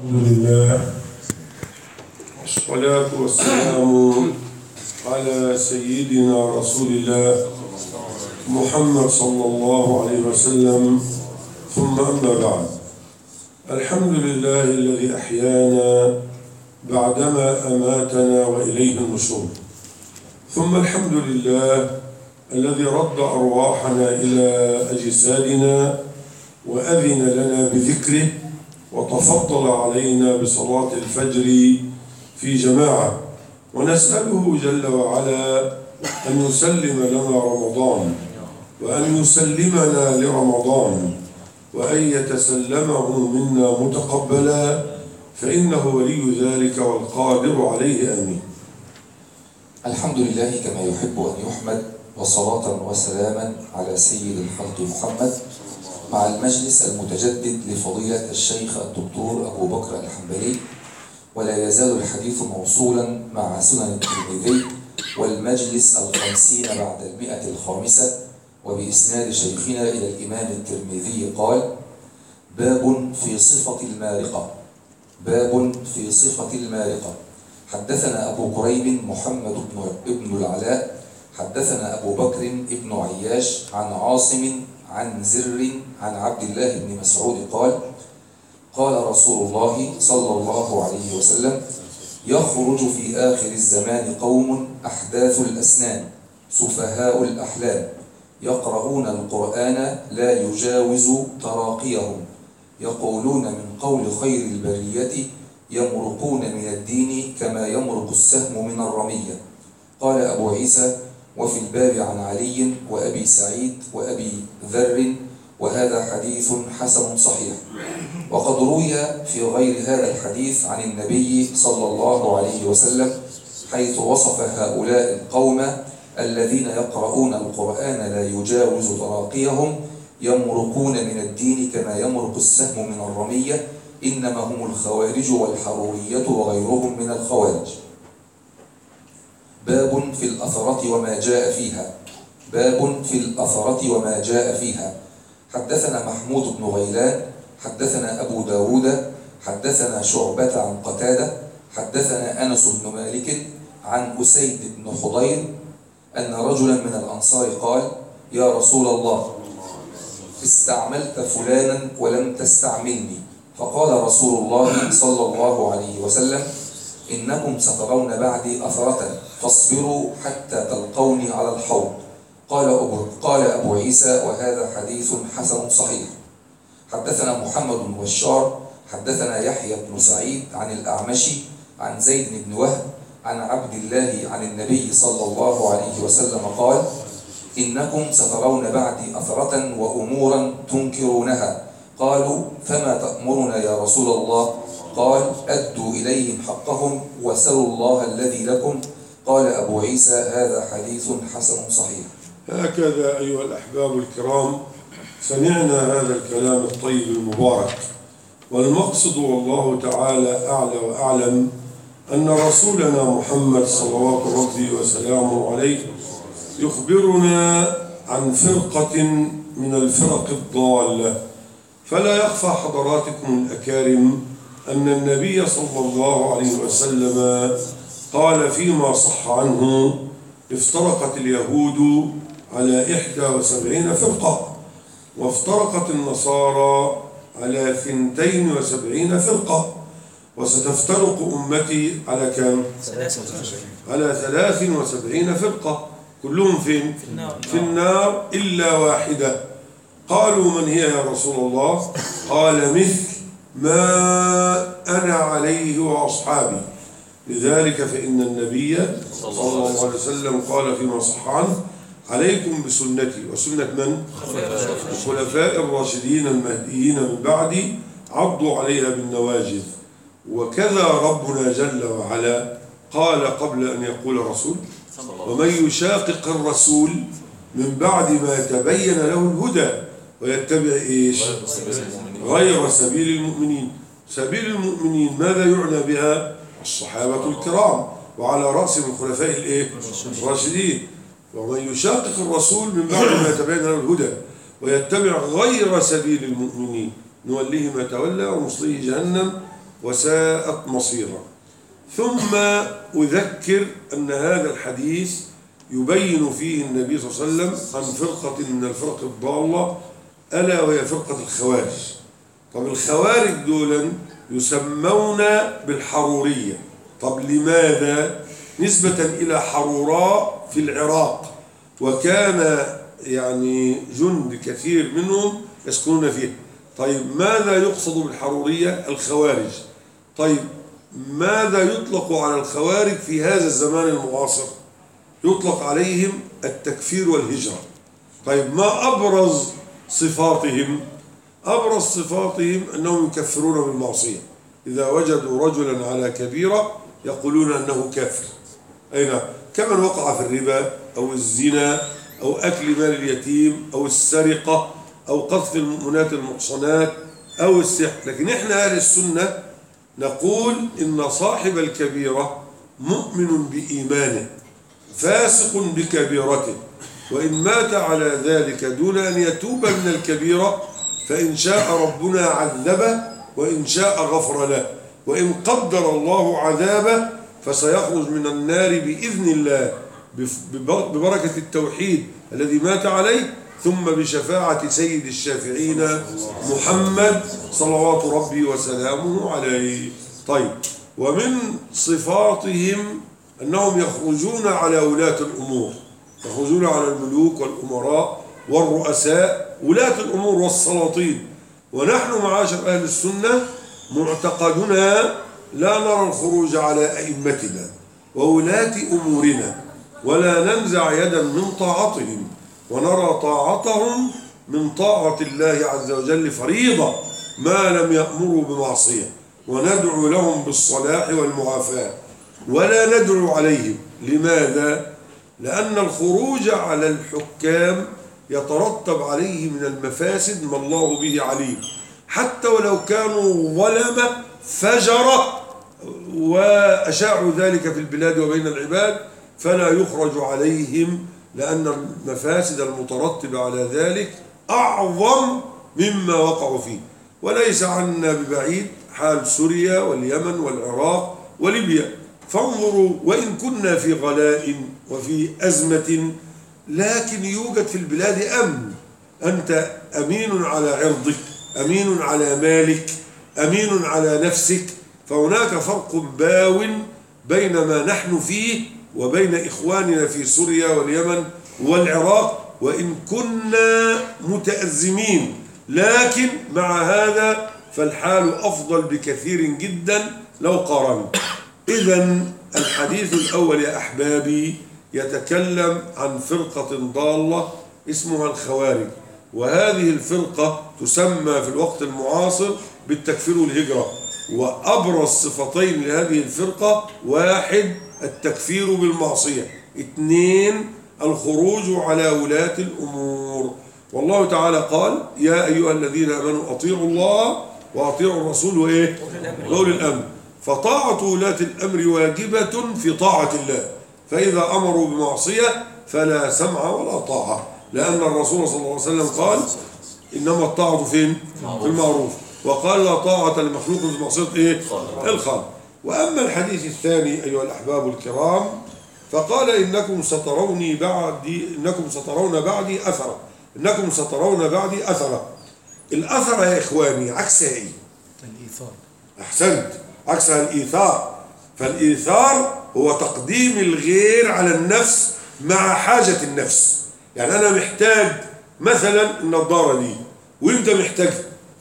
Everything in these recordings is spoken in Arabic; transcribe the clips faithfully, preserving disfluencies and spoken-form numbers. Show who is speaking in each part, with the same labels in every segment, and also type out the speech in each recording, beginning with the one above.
Speaker 1: الحمد لله والصلاة والسلام على سيدنا رسول الله محمد صلى الله عليه وسلم، ثم أما بعد. الحمد لله الذي أحيانا بعدما أماتنا وإليه النشور، ثم الحمد لله الذي رد أرواحنا إلى أجسادنا وأذن لنا بذكره وتفضل علينا بصلاة الفجر في جماعة، ونسأله جل وعلا أن يسلم لنا رمضان وأن يسلمنا لرمضان وأن يتسلمه منا متقبلا، فإنه ولي ذلك والقادر عليه. آمين.
Speaker 2: الحمد لله كما يحب أن يحمد، وصلاة وسلاما على سيد الخلق محمد، مع المجلس المتجدد لفضيلة الشيخ الدكتور أبو بكر الحنبلي، ولا يزال الحديث موصولا مع سنن الترمذي والمجلس الخمسين بعد المئة الخامسة، وبإسناد شيخنا إلى الإمام الترمذي قال: باب في صفة المارقة. باب في صفة المارقة. حدثنا أبو كريب محمد بن العلاء حدثنا أبو بكر بن عياش عن عاصم عن زر عن عبد الله بن مسعود قال: قال رسول الله صلى الله عليه وسلم: يخرج في آخر الزمان قوم أحداث الأسنان سفهاء الأحلام، يقرؤون القرآن لا يجاوز تراقيهم، يقولون من قول خير البرية، يمرقون من الدين كما يمرق السهم من الرمية. قال أبو عيسى: وفي الباب عن علي وأبي سعيد وأبي ذر، وهذا حديث حسن صحيح. وقد روي في غير هذا الحديث عن النبي صلى الله عليه وسلم حيث وصف هؤلاء القوم الذين يقرؤون القرآن لا يجاوز تراقيهم، يمرقون من الدين كما يمرق السهم من الرمية، إنما هم الخوارج والحرورية وغيرهم من الخوارج. باب في الأثرة وما جاء فيها. باب في الأثرة وما جاء فيها. حدثنا محمود بن غيلان حدثنا أبو داود حدثنا شعبة عن قتادة حدثنا أنس بن مالك عن أسيد بن حضير أن رجلا من الأنصار قال: يا رسول الله، استعملت فلانا ولم تستعملني. فقال رسول الله صلى الله عليه وسلم: إنكم سترون بعدي أثرة، فاصبروا حتى تلقوني على الحوض. قال أبو, قال أبو عيسى: وهذا حديث حسن صحيح. حدثنا محمد بن بشار حدثنا يحيى بن سعيد عن الأعمش عن زيد بن وهب عن عبد الله عن النبي صلى الله عليه وسلم قال: إنكم سترون بعدي أثرة وأمورا تنكرونها. قالوا: فما تأمرنا يا رسول الله؟ قال: أدوا إليهم حقهم وسلوا الله الذي لكم. قال أبو عيسى: هذا حديث حسن صحيح.
Speaker 1: هكذا أيها الأحباب الكرام سمعنا هذا الكلام الطيب المبارك، والمقصد والله تعالى أعلى وأعلم أن رسولنا محمد صلوات ربي وسلامه عليه يخبرنا عن فرقة من الفرق الضالة. فلا يخفى حضراتكم الأكارم أن النبي صلى الله عليه وسلم قال فيما صح عنه: افترقت اليهود على إحدى وسبعين فرقة، وافترقت النصارى على ثنتين وسبعين فرقة، وستفترق أمتي على كم؟ على ثلاث وسبعين فرقة، كلهم فين؟ في النار. في النار إلا واحدة. قالوا: من هي يا رسول الله؟ قال: مثل ما أنا عليه وأصحابي. لذلك فإن النبي صلى الله عليه وسلم قال فيما صح عنه: عليكم بسنتي وسنة من؟ الخلفاء الراشدين المهديين من بعدي، عضوا عليها بالنواجذ. وكذا ربنا جل وعلا قال قبل أن يقول الرسول: ومن يشاقق الرسول من بعد ما تبين له الهدى ويتبع إيش؟ غير سبيل المؤمنين. سبيل المؤمنين ماذا يعنى بها؟ الصحابة الكرام، وعلى رأسهم الخلفاء الإيه؟ الراشدين. ومن يشاقق الرسول من بعد ما تبين له الهدى ويتبع غير سبيل المؤمنين نوليه ما تولى ونصليه جهنم وساءت مصيرا. ثم أذكر أن هذا الحديث يبين فيه النبي صلى الله عليه وسلم عن فرقة من الفرق الضالة، ألا وهي فرقة الخوارج. طب الخوارج دولا يسمون بالحرورية. طب لماذا؟ نسبة إلى حروراء في العراق، وكان يعني جند كثير منهم يسكنون فيه. طيب ماذا يقصد بالحرورية؟ الخوارج. طيب ماذا يطلق على الخوارج في هذا الزمان المعاصر؟ يطلق عليهم التكفير والهجرة. طيب ما أبرز صفاتهم؟ أبرز صفاتهم أنهم يكفرون بالمعصية. إذا وجدوا رجلا على كبيرة يقولون أنه كافر. أين؟ كمن وقع في الربا أو الزنا أو أكل مال اليتيم أو السرقة أو قذف المؤمنات المحصنات أو السحر. لكن إحنا أهل السنة نقول إن صاحب الكبيرة مؤمن بإيمانه فاسق بكبيرته، وإن مات على ذلك دون أن يتوب من الكبيرة فإن شاء ربنا عذبه وإن شاء غفر له، وإن قدر الله عذابه فسيخرج من النار بإذن الله ببركة التوحيد الذي مات عليه، ثم بشفاعة سيد الشافعين محمد صلوات ربي وسلامه عليه. طيب، ومن صفاتهم أنهم يخرجون على ولاة الأمور، يخرجون على الملوك والأمراء والرؤساء، ولاة الأمور والسلاطين. ونحن معاشر أهل السنة معتقدنا لا نرى الخروج على أئمتنا وولاة أمورنا، ولا ننزع يدا من طاعتهم، ونرى طاعتهم من طاعة الله عز وجل فريضة ما لم يأمروا بمعصية، وندعو لهم بالصلاح والمعافاة ولا ندعو عليهم. لماذا؟ لأن الخروج على الحكام يترتب عليه من المفاسد ما الله به عليم، حتى ولو كانوا ظلمة فجرة وأشاعوا ذلك في البلاد وبين العباد فلا يخرج عليهم، لأن المفاسد المترتبة على ذلك أعظم مما وقعوا فيه. وليس عنا ببعيد حال سوريا واليمن والعراق وليبيا. فانظروا، وإن كنا في غلاء وفي أزمة لكن يوجد في البلاد أمن. أنت أمين على عرضك، أمين على مالك، أمين على نفسك. فهناك فرق باو بين ما نحن فيه وبين إخواننا في سوريا واليمن والعراق، وإن كنا متأزمين، لكن مع هذا فالحال أفضل بكثير جدا لو قارنت. إذن الحديث الأول يا أحبابي يتكلم عن فرقة ضالة اسمها الخوارج، وهذه الفرقة تسمى في الوقت المعاصر بالتكفير والهجرة. وأبرز صفتين لهذه الفرقة: واحد التكفير بالمعصية، اثنين الخروج على ولاة الأمور. والله تعالى قال: يا أيها الذين آمنوا أطيعوا الله وأطيعوا الرسول وإيه؟ وأولي الأمر. فطاعة ولاة الأمر واجبة في طاعة الله، فإذا أمروا بمعصية فلا سمع ولا طاعة، لأن الرسول صلى الله عليه وسلم قال: إنما الطاعة فين؟ في المعروف. وقال: لا طاعة لمخلوق في معصية إيه؟ الخالق. وأما الحديث الثاني أيها الأحباب الكرام فقال: إنكم ستروني بعدي إنكم سترون بعدي أثرا إنكم سترون بعدي أثرا. الأثر يا إخواني عكسها إيه؟
Speaker 3: الإيثار.
Speaker 1: أحسنت، عكسها الإيثار. فالإيثار هو تقديم الغير على النفس مع حاجة النفس. يعني أنا محتاج مثلا النظارة دي وأنت محتاجها،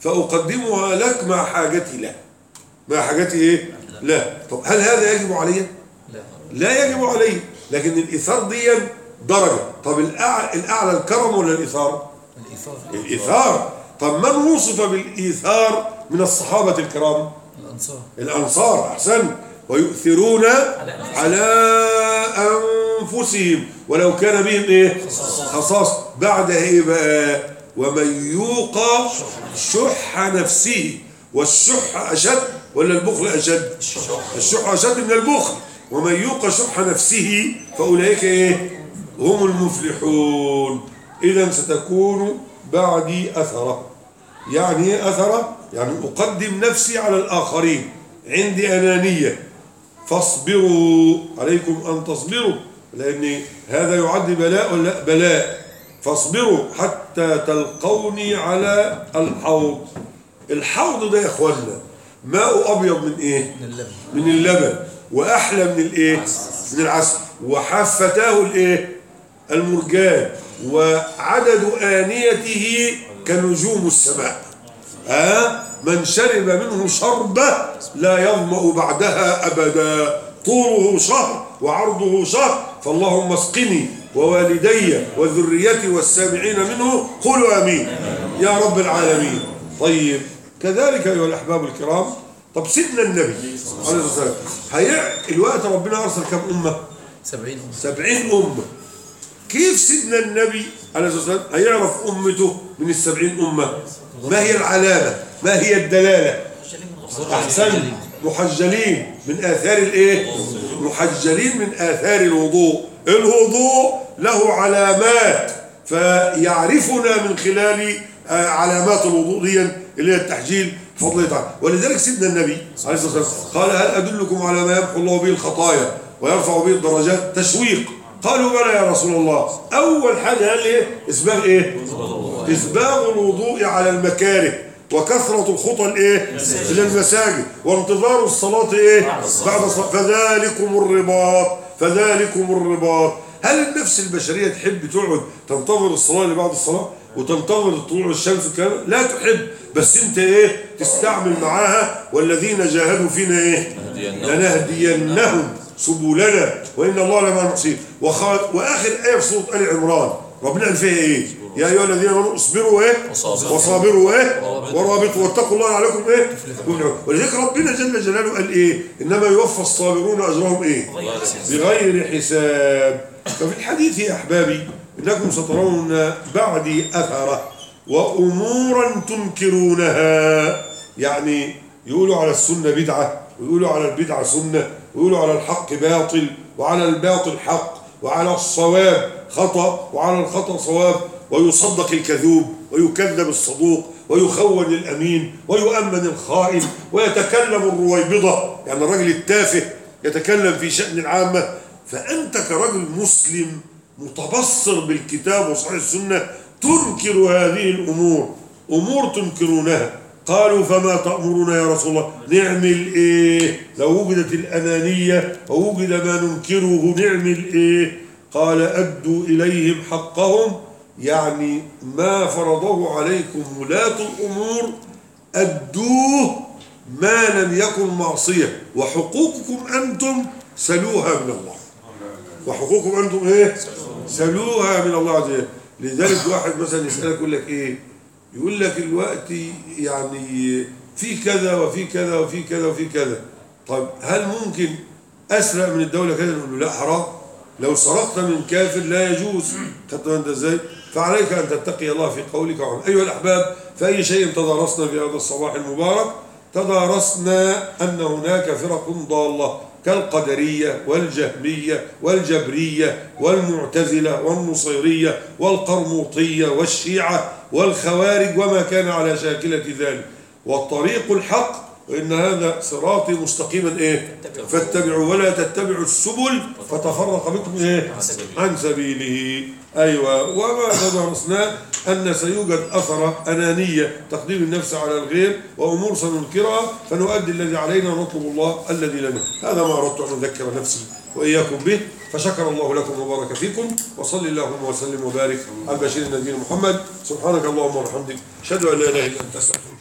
Speaker 1: فأقدمها لك مع حاجتي له، مع حاجتي إيه؟ لا. طب هل هذا يجب علي؟
Speaker 3: لا
Speaker 1: لا يجب علي، لكن الإيثار دي درجة. طب الأعلى, الأعلى الكرم ولا الإيثار؟
Speaker 3: الإيثار.
Speaker 1: الإيثار. طب من وصف بالإيثار من الصحابة الكرام؟
Speaker 3: الأنصار.
Speaker 1: الأنصار. أحسن. ويؤثرون على أنفسهم ولو كان بهم إيه؟ خصاص. بعدها إيه بقى؟ ومن يوق شح نفسه. والشح أشد ولا البخل أشد؟ الشح أشد من البخل. ومن يوق شح نفسه فأولئك إيه؟ هم المفلحون. إذا ستكون بعدي أثرة. يعني إيه أثرة؟ يعني أقدم نفسي على الآخرين، عندي أنانية فاصبروا، عليكم أن تصبروا، لأن هذا يعد بلاء ولا بلاء. فاصبروا حتى تلقوني على الحوض. الحوض ده يا اخوانا ماء ابيض من ايه؟ من اللبن. من اللبن، واحلى من الايه؟ من العسل، وحفتاه الايه؟ المرجان، وعدد آنيته كنجوم السماء. آه من شرب منه شربة لا يظمأ بعدها أبدا، طوله شهر وعرضه شهر، فاللهم اسقني ووالدي وذريتي والسامعين منه، قولوا آمين يا رب العالمين. طيب كذلك أيها الأحباب الكرام، طب سيدنا النبي عليه الصلاة والسلام هي الوقت ربنا أرسل كم أمة؟ سبعين أمة. سبعين أمة. كيف سيدنا النبي عليه الصلاة والسلام هيعرف أمته من السبعين أمة؟ ما هي العلامة؟ ما هي الدلالة؟ أحسن، محجلين من آثار الإيه؟ محجلين من آثار الوضوء. الوضوء له علامات، فيعرفنا من خلال علامات الوضوء دي اللي هي التحجيل بفضل الله تعالى. ولذلك سيدنا النبي عليه الصلاة والسلام قال: هل أدلكم على ما يمحو الله به الخطايا ويرفع به الدرجات؟ تشويق. قالوا: بلى يا رسول الله. أول حاجة قال إيه؟ إسباغ إيه؟ إسباغ الوضوء على المكاره، وكثرة الخطى الإيه؟ إلى المساجد، وانتظار الصلاة إيه؟ بعد الصلاة. فذلكم الرباط، فذلكم الرباط. هل النفس البشرية تحب تقعد تنتظر الصلاة اللي بعد الصلاة وتنتظر طلوع الشمس والكلام؟ لا تحب، بس انت ايه؟ تستعمل معاها: والذين جاهدوا فينا ايه؟ لنهدينهم سبلنا وان الله لمع المحسنين. واخر ايه في سوره ال عمران ربنا قال فيها ايه؟ يا ايها الذين امنوا اصبروا ايه؟ وصابروا ايه؟ ورابطوا واتقوا الله عليكم ايه؟ ولذلك ربنا جل جلاله قال ايه؟ انما يوفى الصابرون اجرهم ايه؟ بغير حساب. ففي الحديث يا احبابي انكم سترون بعدي اثره وامورا تنكرونها. يعني يقولوا على السنه بدعه، ويقولوا على البدعه سنه، ويقولوا على الحق باطل، وعلى الباطل حق، وعلى الصواب خطأ، وعلى الخطأ صواب، ويصدق الكذوب ويكذب الصدوق، ويخون الأمين ويؤمن الخائن، ويتكلم الرويبضة، يعني الرجل التافه يتكلم في شأن العامة. فأنت كرجل مسلم متبصر بالكتاب وصحيح السنة تنكر هذه الأمور، أمور تنكرونها. قالوا: فما تأمرون يا رسول الله؟ نعمل إيه؟ لو وجدت الأنانية ووجد ما ننكره نعمل إيه؟ قال: أدوا إليهم حقهم، يعني ما فرضه عليكم ولاة الأمور أدوه ما لم يكن معصية، وحقوقكم أنتم سلوها من الله. وحقوقكم أنتم إيه؟ سلوها من الله عز وجل. لذلك واحد مثلا يسألك يقول لك إيه؟ يقول لك الوقت يعني في كذا وفي كذا وفي كذا وفي كذا. طيب هل ممكن أسرق من الدولة كذا؟ نقول له لا، حرام. لو سرقت من كافر لا يجوز. خدت انت ازاي؟ فعليك ان تتقي الله في قولك وعملك. ايها الاحباب، في اي شيء تدارسنا في هذا الصباح المبارك تدارسنا ان هناك فرق ضاله كالقدريه والجهميه والجبريه والمعتزله والنصيريه والقرموطيه والشيعه والخوارج وما كان على شاكله ذلك. والطريق الحق وإن هذا صراطي مستقيما إيه؟ فاتبعوا ولا تتبعوا السبل فتفرق بكم إيه؟ عن سبيله. أيوة. وما تدرسنا أن سيوجد أثر أنانية، تقديم النفس على الغير، وأمور سننكرها فنؤدي الذي علينا ونطلب الله الذي لنا. هذا ما أردت أن أذكر نفسي وإياكم به، فشكر الله لكم وبارك فيكم، وصلي اللهم وسلم وبارك على البشير النبي محمد. سبحانك اللهم وبحمدك، أشهد أن لا إله إلا أنت، أستغفرك.